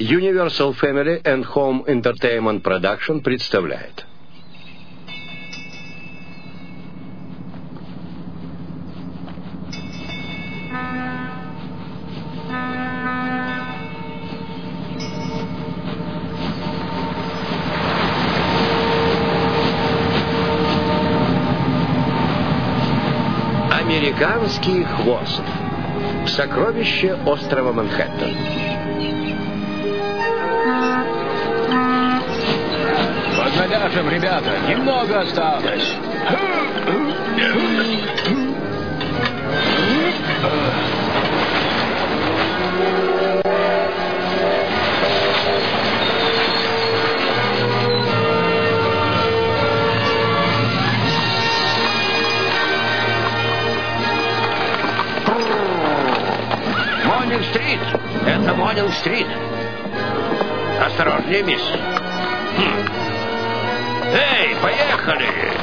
Universal Family and Home Entertainment Production представляет. Американский хвост. Сокровище острова Манхэттен. Поднадяжем, ребята, немного осталось. Монинг-стрит! Это Монинг-стрит! Осторожнее, мисс! Эй, поехали!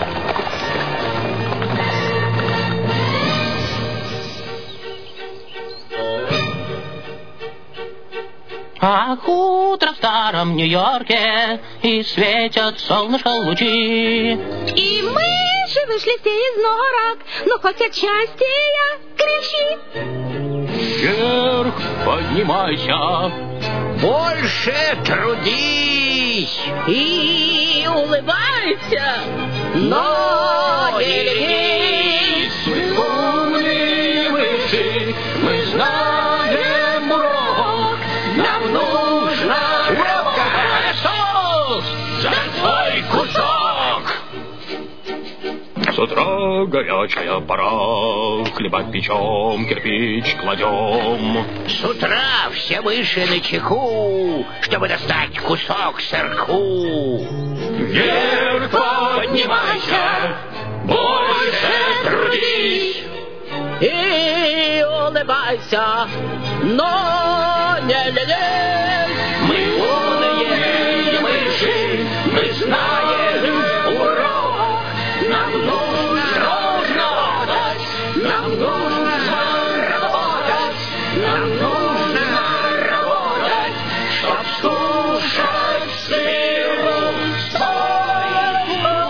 Ах, утро в старом Нью-Йорке, и светят солнышко лучи. И мыши вышли все из норок, но хоть от счастья кричи. Вверх поднимайся, Больше трудись! И улыбайся, но не ленись. Мы умные мыши, мы знаем урок. Нам нужно работать за свой кусок. С утра горячая пора, хлебать печем, кирпич кладем. С утра все мыши начеку, чтобы достать кусок сырку. Вверх поднимайся, больше трудись. и улыбайся, но не ленись. Мы умные мыши, мы знаем урок. Нам нужно работать, нам нужно работать, нам нужно работать, чтоб слушать силу свой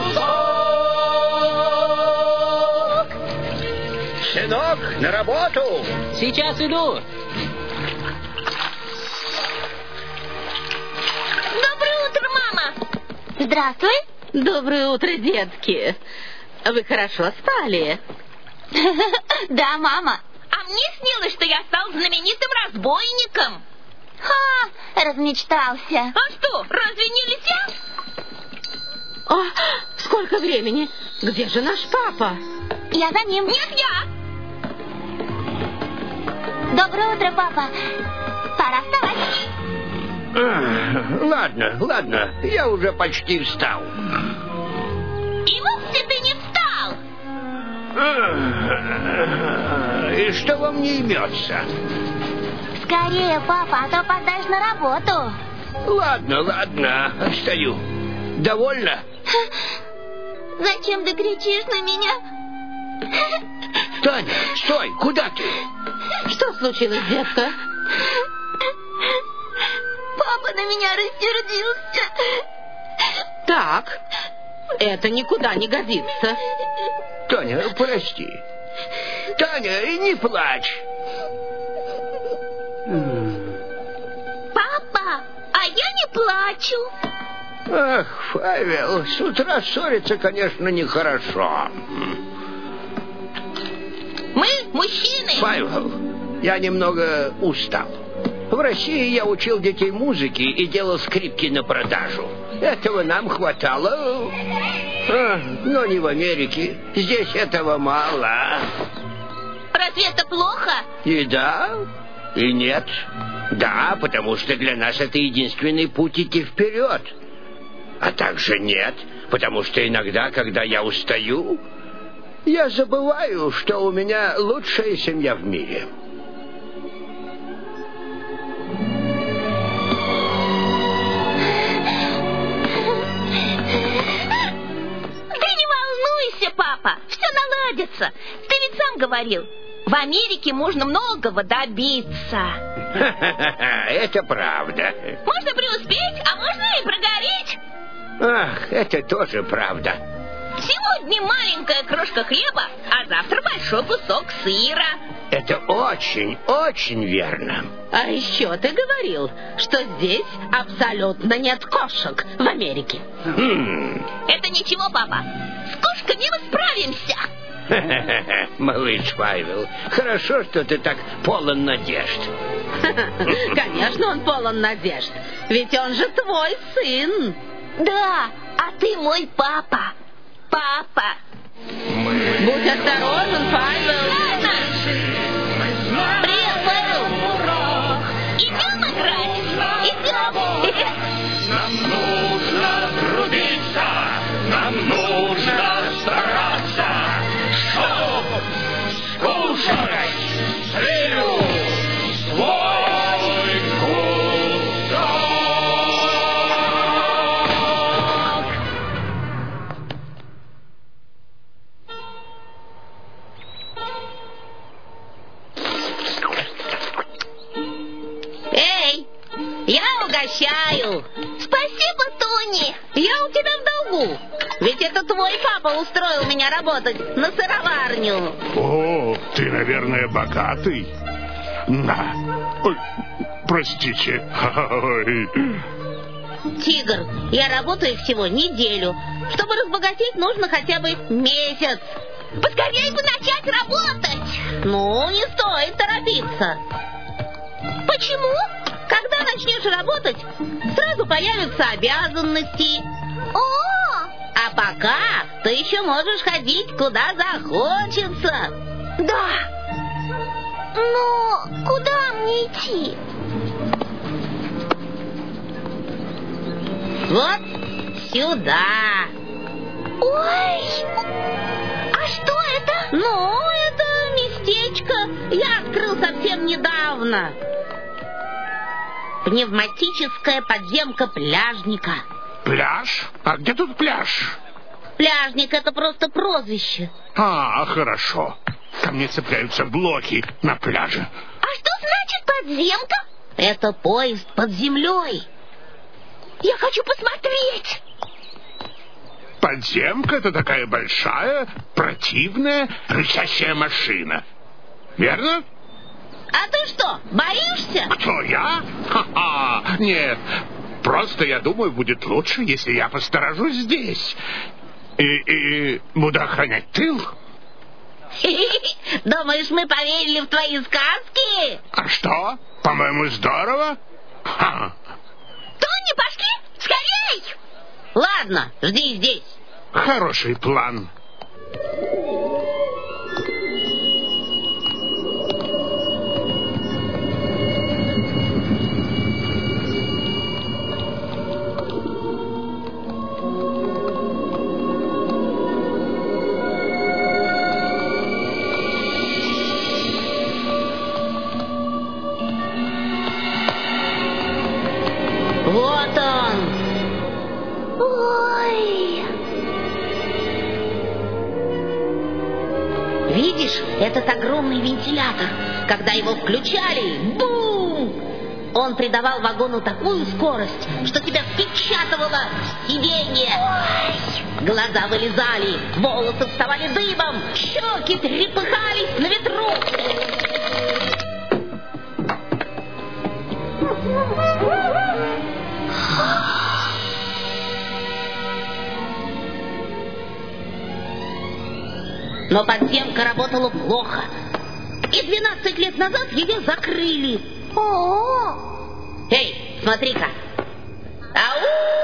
кусок. Сынок, на работу! Сейчас иду. Доброе утро, мама. Здравствуй. Доброе утро, детки. Вы хорошо спали? Да, мама. А мне снилось, что я стал знаменитым разбойником. Ха, размечтался. А что, разве не летел? О, сколько времени? Где же наш папа? Я за ним. Нет, я. Доброе утро, папа. Пора вставать. Ладно, я уже почти встал. И вовсе ты не встал. И что вам не имется? Скорее, папа, а то опоздаешь на работу. Ладно, встаю. Довольно? Зачем ты кричишь на меня? Таня, стой, куда ты? Что случилось, детка? Папа на меня рассердился. Так, это никуда не годится. Таня, прости. Таня, не плачь. Папа, а я не плачу. Ах, Павел, с утра ссориться, конечно, нехорошо. Мы мужчины. Павел, я немного устал. В России я учил детей музыке и делал скрипки на продажу. Этого нам хватало. Но не в Америке. Здесь этого мало. Разве это плохо? И да, и нет. Да, потому что для нас это единственный путь идти вперед. А также нет, потому что иногда, когда я устаю, я забываю, что у меня лучшая семья в мире. Ты не волнуйся, папа, все наладится. Ты ведь сам говорил. В Америке можно многого добиться. Это правда. Можно преуспеть, а можно и прогореть. Ах, это тоже правда. Сегодня маленькая крошка хлеба, а завтра большой кусок сыра. Это очень, очень верно. А еще ты говорил, что здесь абсолютно нет кошек в Америке. Это ничего, папа. С кошками мы справимся. Малыш Павел, хорошо, что ты так полон надежд. Конечно, он полон надежд. Ведь он же твой сын. Да, а ты мой папа. Папа. Будь осторожен, Павел. Ладно. Привет, Павел. Идем играть? Идем. Нам нужно трудиться, нам нужно стараться, чтоб скушать сыру свой кусок. Эй, я угощаю. Спасибо, Тони. Я у тебя в долгу. Ведь это твой папа устроил меня работать на сыроварню. О, ты, наверное, богатый. На. Ой, простите. Ой. Тигр, я работаю всего неделю. Чтобы разбогатеть, нужно хотя бы месяц. Поскорее бы начать работать. Ну, не стоит торопиться. Почему? Когда начнешь работать, сразу появятся обязанности. О! А пока ты еще можешь ходить куда захочется. Да. Но куда мне идти? Вот сюда. Ой! А что это? Ну, это местечко я открыл совсем недавно. Пневматическая подземка пляжника. Пляж? А где тут пляж? Пляжник — это просто прозвище. А, хорошо. Ко мне цепляются блоки на пляже. А что значит подземка? Это поезд под землей. Я хочу посмотреть. Подземка — это такая большая, противная, рычащая машина. Верно? А ты что, боишься? Кто, я? Ха-ха! Нет, просто я думаю, будет лучше, если я посторожусь здесь. И буду охранять тыл. Думаешь, мы поверили в твои сказки? А что? По-моему, здорово. Ха. Тони, пошли! Скорей! Ладно, жди здесь. Хороший план. Вот он. Ой! Видишь, этот огромный вентилятор. Когда его включали, бум! Он придавал вагону такую скорость, что тебя впечатывало в сиденье. Глаза вылезали, волосы вставали дыбом, щеки трепыхались на ветру. Но подземка работала плохо. И 12 лет назад ее закрыли. О! Эй, смотри-ка. Ау!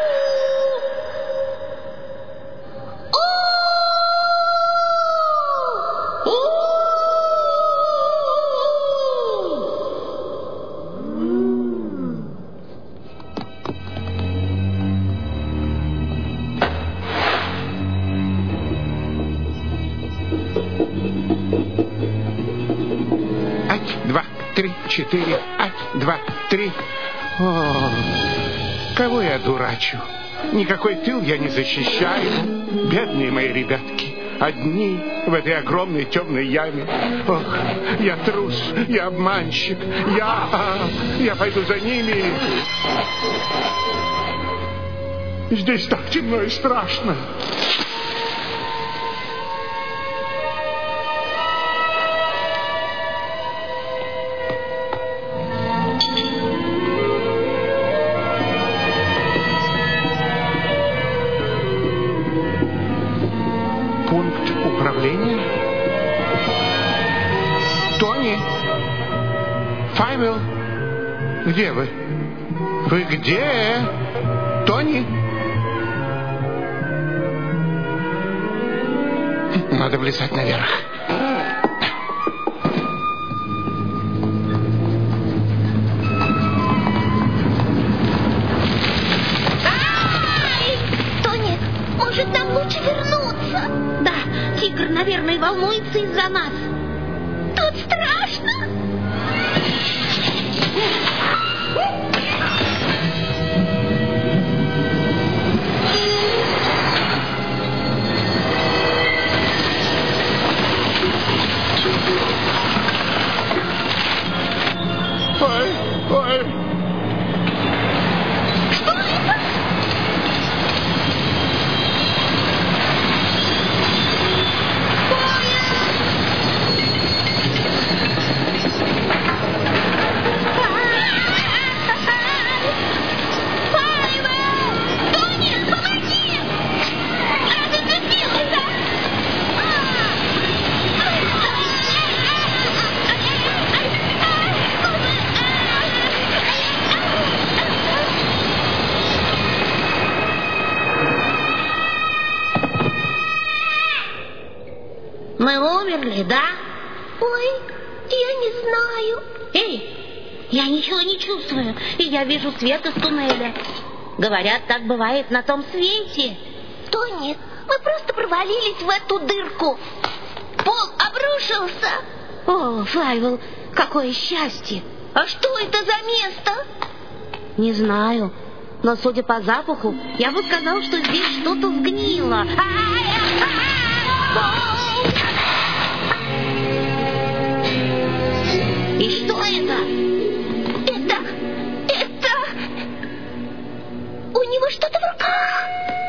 Два, три, четыре. 1, 2, 3. О, кого я дурачу? Никакой тыл я не защищаю. Бедные мои ребятки. одни в этой огромной темной яме. Ох, я трус, я обманщик, я пойду за ними. Здесь так темно и страшно. Пункт управления? Тони? Файвелл? Где вы? Вы где? Тони? Надо влезать наверх. Тони, может, нам лучше вернуться? Да, тигр, наверное, волнуется из-за нас. Тут страшно. Ой. Что это? Мы умерли, да? Ой, я не знаю. Эй, я ничего не чувствую, и я вижу свет из туннеля. Говорят, так бывает на том свете. Тони, мы просто провалились в эту дырку. Пол обрушился. О, Файвелл, какое счастье. А что это за место? Не знаю, но судя по запаху, я бы сказал, что здесь что-то сгнило. И что это? Это... У него что-то в руках.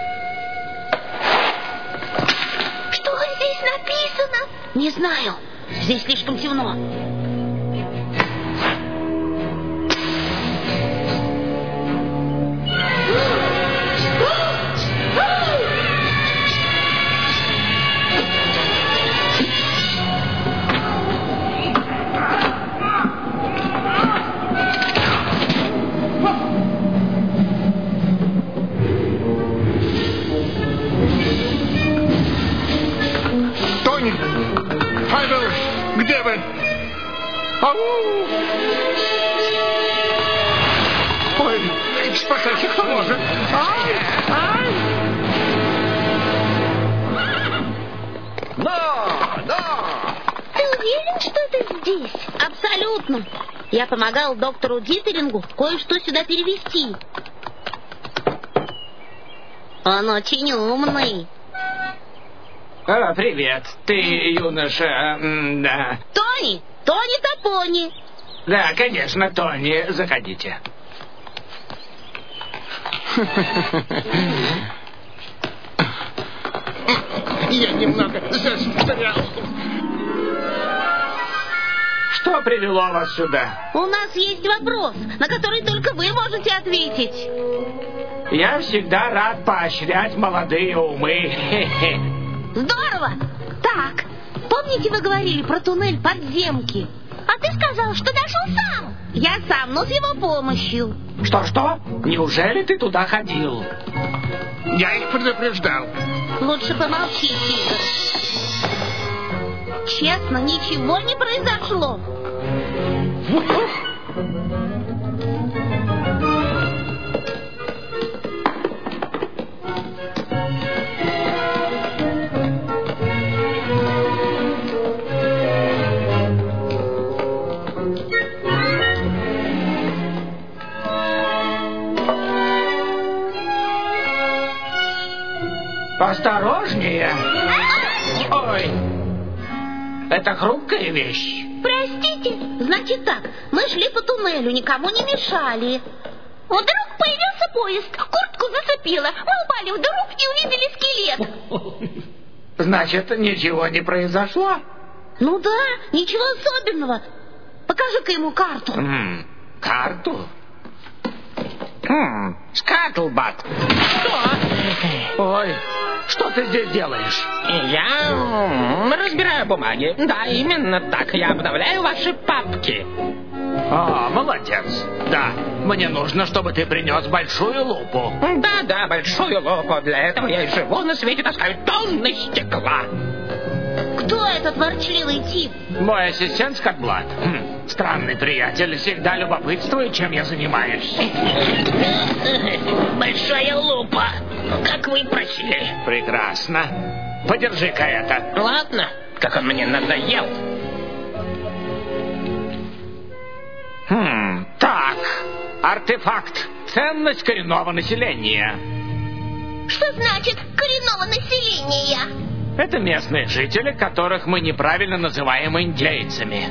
Что здесь написано? Не знаю. Здесь слишком темно. Файвелл, где вы? Ау! Ой, спасайте, кто может. Ты уверен, что это здесь? Абсолютно. Я помогал доктору Дитерингу кое-что сюда перевести. Он очень умный. Привет, ты юноша, да. Тони Топони. Да, конечно, Тони, заходите. Я немного застрял. Что привело вас сюда? У нас есть вопрос, на который только вы можете ответить. Я всегда рад поощрять молодые умы. Здорово! Так, помните, вы говорили про туннель подземки? А ты сказал, что дошел сам. Я сам, но с его помощью. Что? Неужели ты туда ходил? Я их предупреждал. Лучше помолчи, тигр. Честно, ничего не произошло. Осторожнее. Ой, это хрупкая вещь. Простите. Значит так, мы шли по туннелю, никому не мешали. Вдруг появился поезд, куртку зацепило. Мы упали в дыру и увидели скелет. Значит, ничего не произошло? Ну да, ничего особенного. Покажи-ка ему карту. Карту? Скатлбат. Ой, что ты здесь делаешь? Я разбираю бумаги. Да, именно так. Я обновляю ваши папки. О, молодец. Да, мне нужно, чтобы ты принес большую лупу. Да, большую лупу. Для этого я и живу на свете, таскаю тонны стекла. Кто этот ворчливый тип? Мой ассистент Скатблат. Странный приятель, всегда любопытствует, чем я занимаюсь. Большая лупа, как вы просили. Прекрасно. Подержи-ка это. Ладно, как он мне надоел. Так, артефакт. Ценность коренного населения. Что значит коренного населения? Это местные жители, которых мы неправильно называем индейцами.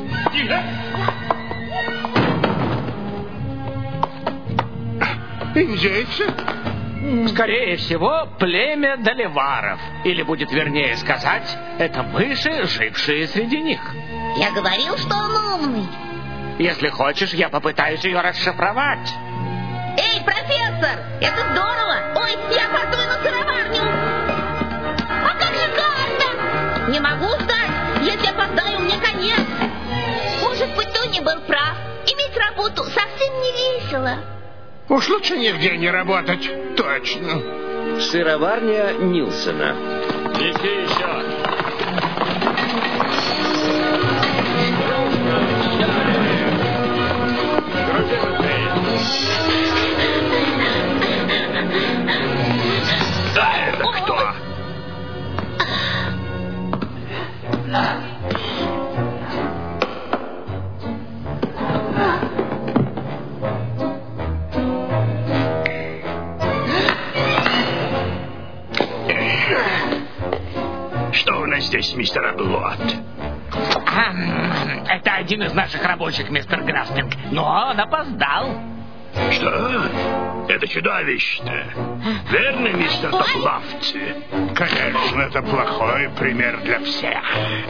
Индейцы? Скорее всего, племя Далеваров. Или будет вернее сказать, это мыши, жившие среди них. Я говорил, что он умный. Если хочешь, я попытаюсь ее расшифровать. Эй, профессор, это здорово. Ой, я опаздываю на сыроварню. А как же карта? Не могу ждать. Если опоздаю, мне конец. Может быть, Тони был прав. Иметь работу совсем не весело. Уж лучше нигде не работать. Точно. Сыроварня Нилсона. Неси еще. Да, это кто? Что у нас здесь, мистер Блот? Это один из наших рабочих, мистер Граспинг. Но он опоздал. Что? Это чудовищно. Верно, мистер Топловцы? Конечно, это плохой пример для всех.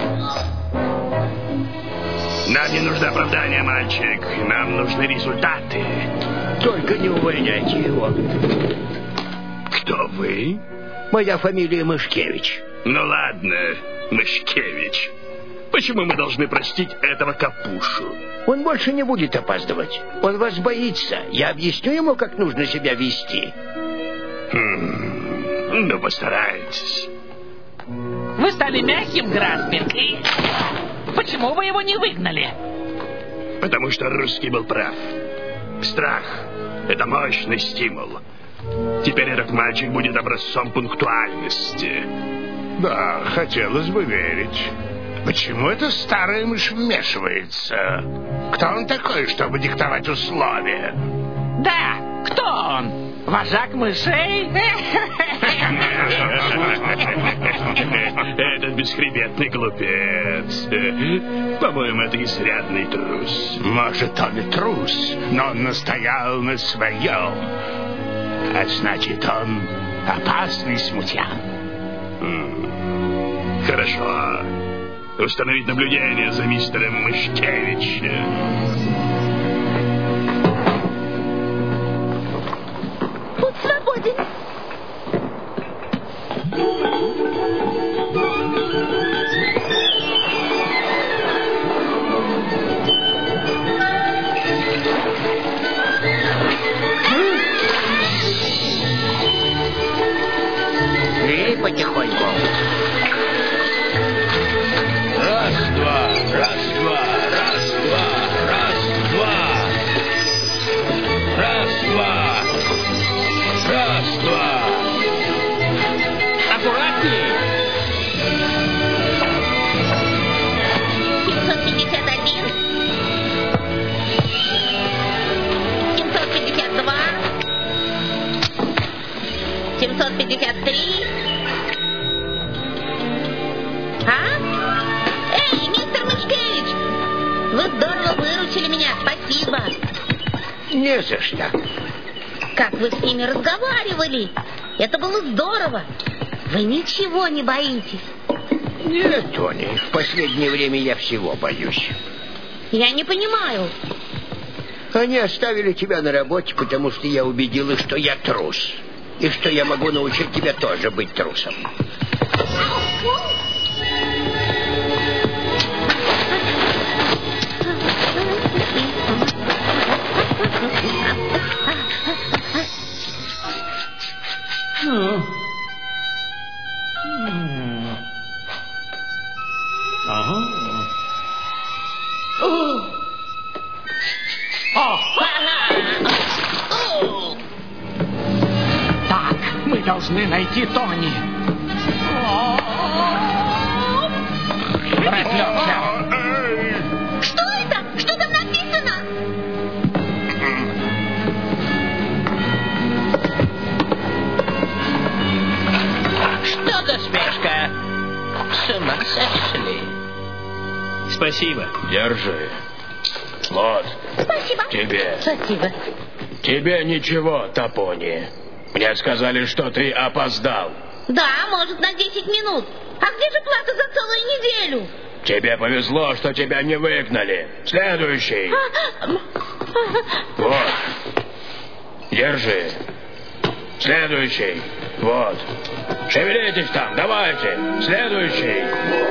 Нам не нужно оправдания, мальчик. Нам нужны результаты. Только не увольняйте его. Кто вы? Моя фамилия Мышкевич. Ну ладно, Мышкевич. Почему мы должны простить этого капушу? Он больше не будет опаздывать. Он вас боится. Я объясню ему, как нужно себя вести. Ну, постарайтесь. Вы стали мягким, Граспинг. И почему вы его не выгнали? Потому что русский был прав. Страх — это мощный стимул. Теперь этот мальчик будет образцом пунктуальности. Да, хотелось бы верить. Почему эта старая мышь вмешивается? Кто он такой, чтобы диктовать условия? Да, кто он? Вожак мышей? Этот бесхребетный глупец. По-моему, это изрядный трус. Может, он и трус, но он настоял на своем. А значит, он опасный смутьян. Хорошо. Установить наблюдение за мистером Мышкевичем. Путь свободен. И потихоньку. Раз, два, раз, два, раз, два. Вы здорово выручили меня, спасибо. Не за что. Как вы с ними разговаривали? Это было здорово. Вы ничего не боитесь? Нет, Тони, в последнее время я всего боюсь. Я не понимаю. Они оставили тебя на работе, потому что я убедил их, что я трус. И что я могу научить тебя тоже быть трусом. Так, мы должны найти Тони. Разлегся. Что это? Что там написано? Что за спешка? С ума сошли. Спасибо. Держи. Вот. Спасибо. Тебе. Спасибо. Тебе ничего, Тапони. Мне сказали, что ты опоздал. Да, может, на 10 минут. А где же плата за целую неделю? Тебе повезло, что тебя не выгнали. Следующий. Вот. Держи. Следующий. Вот. Шевелитесь там, давайте. Следующий.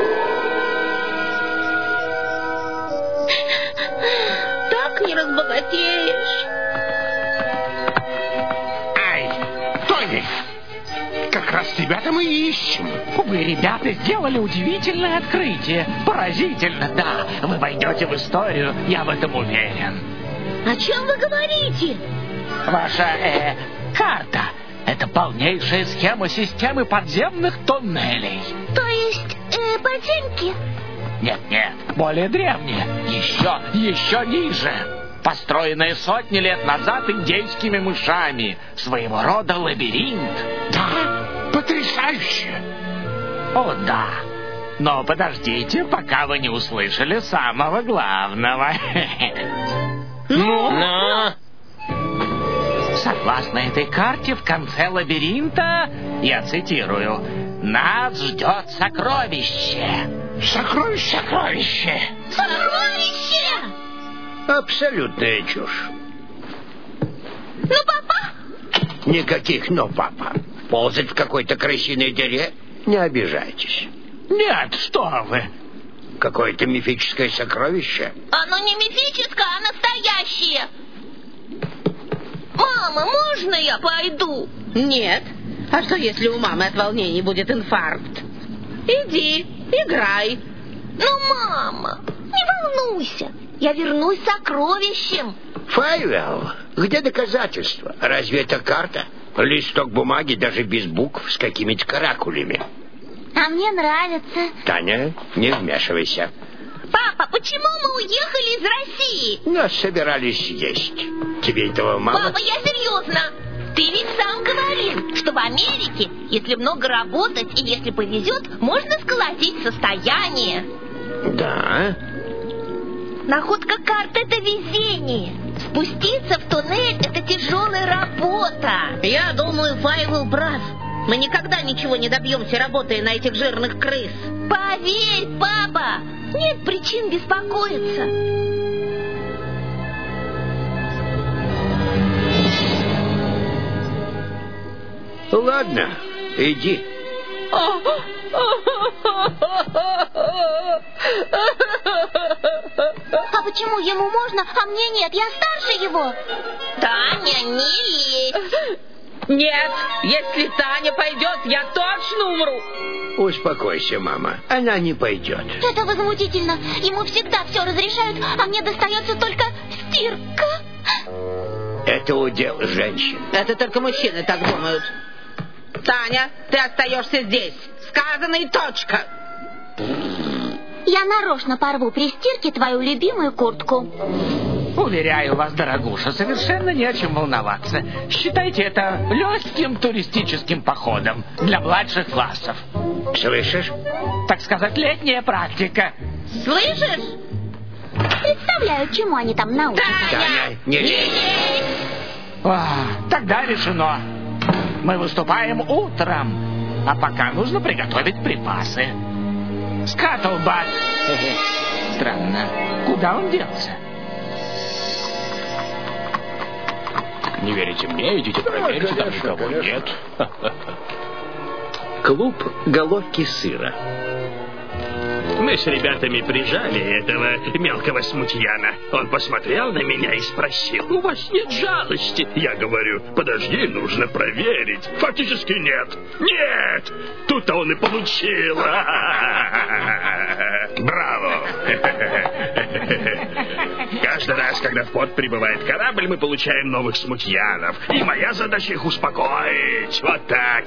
Так не разбогатеешь. Ай, Тони! Как раз тебя-то мы и ищем. Вы, ребята, сделали удивительное открытие. Поразительно, да. Вы войдете в историю, я в этом уверен. О чем вы говорите? Ваша, карта — это полнейшая схема системы подземных туннелей. То есть, подземки? Нет, более древняя. Еще ниже. Построенная сотни лет назад индейскими мышами. Своего рода лабиринт. Да? Потрясающе! О, да. Но подождите, пока вы не услышали самого главного. Ну? Согласно этой карте, в конце лабиринта, я цитирую, «Нас ждет сокровище». Сокровище! Сокровище! Абсолютная чушь. Ну, папа? Никаких «но, папа». Ползать в какой-то крысиной дыре? Не обижайтесь. Нет, что вы. Какое-то мифическое сокровище? Оно не мифическое, а настоящее. Мама, можно я пойду? Нет. А что, если у мамы от волнений будет инфаркт? Иди, играй. Ну, мама, не волнуйся. Я вернусь с сокровищем. Файвелл, где доказательства? Разве это карта? Листок бумаги даже без букв с какими-то каракулями. А мне нравится. Таня, не вмешивайся. Папа, почему мы уехали из России? Нас собирались съесть. Тебе этого мало? Папа, я серьезно. Ты ведь сам говорил, что в Америке, если много работать и если повезет, можно сколотить состояние. Да. Находка карты — это везение. Спуститься в туннель — это тяжелая работа. Я думаю, Файвелл прав. Мы никогда ничего не добьемся, работая на этих жирных крыс. Поверь, папа, нет причин беспокоиться. Ладно, иди. А почему ему можно, а мне нет? Я старше его. Таня, не лезь. Нет, если Таня пойдет, я точно умру. Успокойся, мама. Она не пойдет. Это возмутительно. Ему всегда все разрешают, а мне достается только стирка. Это удел женщин. Это только мужчины так думают. Таня, ты остаешься здесь. Сказано и точка. Я нарочно порву при стирке твою любимую куртку. Уверяю вас, дорогуша, совершенно не о чем волноваться. Считайте это легким туристическим походом для младших классов. Слышишь? Так сказать, летняя практика. Слышишь? представляю, чему они там научатся. Таня, не лезь. Тогда решено. Мы выступаем утром, а пока нужно приготовить припасы. Скатлбат. Странно, куда он делся? Не верите мне? Идите проверьте, там никого нет. Клуб головки сыра. Мы с ребятами прижали этого мелкого смутьяна. Он посмотрел на меня и спросил: у вас нет жалости? Я говорю: подожди, нужно проверить. Фактически нет. Нет! Тут-то он и получил. Браво! Каждый раз, когда в порт прибывает корабль, мы получаем новых смутьянов. И моя задача их успокоить. Вот так.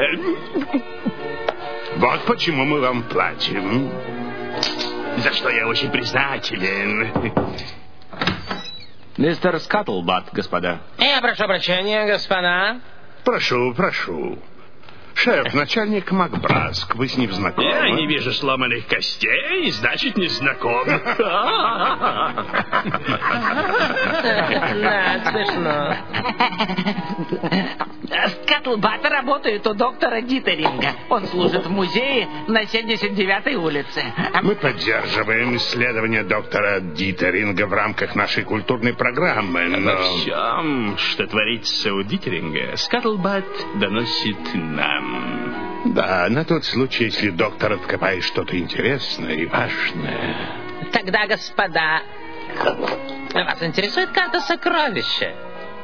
Вот почему мы вам платим. За что я очень признателен. Мистер Скатлбат, господа. Я прошу прощения, господа. Прошу, прошу. Шеф, начальник Макбраск, вы с ним знакомы? Я не вижу сломанных костей, значит, не знаком. Да, смешно. Скатлбат работает у доктора Дитеринга. Он служит в музее на 79-й улице. Мы поддерживаем исследования доктора Дитеринга в рамках нашей культурной программы, но... Обо всем, что творится у Дитеринга, Скатлбат доносит нам. Да, на тот случай, если доктор откопает что-то интересное и важное. Тогда, господа, вас интересует карта сокровища?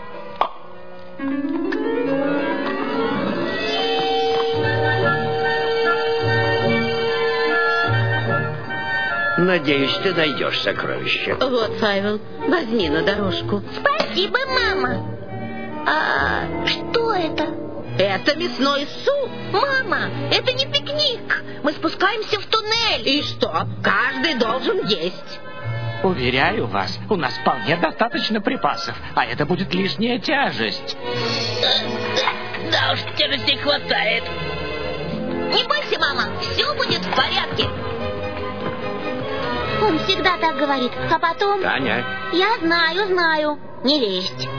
Надеюсь, ты найдешь сокровище. Вот, Файвел, возьми на дорожку. Спасибо, мама. А что это? Это мясной суп. Мама, это не пикник. Мы спускаемся в туннель. И что? Каждый должен есть. Уверяю вас, у нас вполне достаточно припасов, а это будет лишняя тяжесть. Да уж, тяжести хватает. Не бойся, мама, все будет в порядке. Он всегда так говорит, а потом... Таня. Я знаю, не лезть.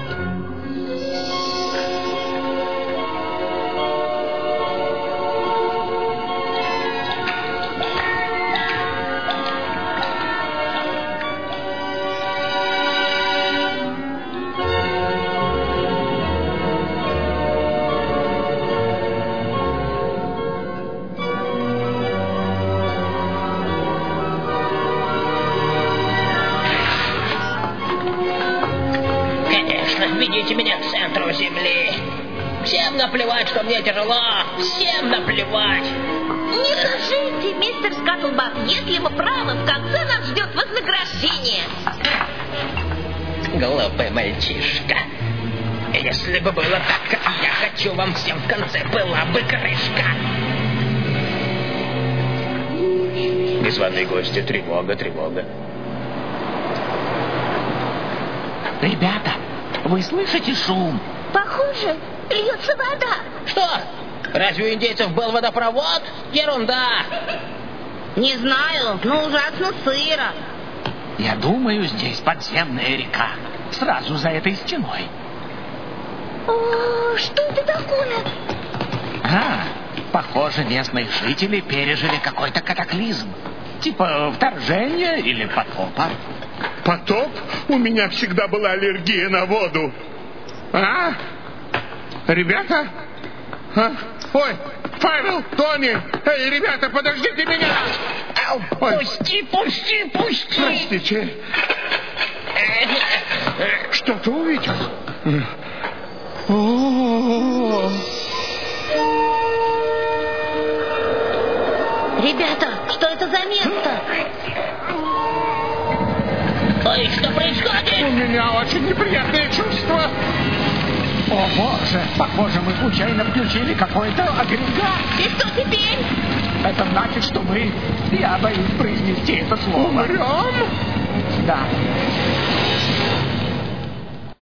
Ведите меня к центру земли. Всем наплевать, что мне тяжело. Всем наплевать. Не скажите, мистер Скатлбат, если мы правы, в конце нас ждет вознаграждение. Глупый мальчишка. Если бы было так, как я хочу, вам всем в конце была бы крышка. Незваные гости, тревога, тревога. Ребята, вы слышите шум? Похоже, льется вода. Что? Разве у индейцев был водопровод? Ерунда. Не знаю, но ужасно сыро. Я думаю, здесь подземная река. Сразу за этой стеной. О, что это такое? Похоже, местные жители пережили какой-то катаклизм. Типа вторжения или потопа. Потоп? У меня всегда была аллергия на воду. Ребята? Ой, Файвел, Тони! Эй, ребята, подождите меня! Пусти! Простите. Что-то увидел. Ребята, что это за место? Ой, что происходит? У меня очень неприятное чувство. О, боже, похоже, мы случайно включили какой-то агрегат. И что теперь? Это значит, что я боюсь произнести это слово. Умрем? Да,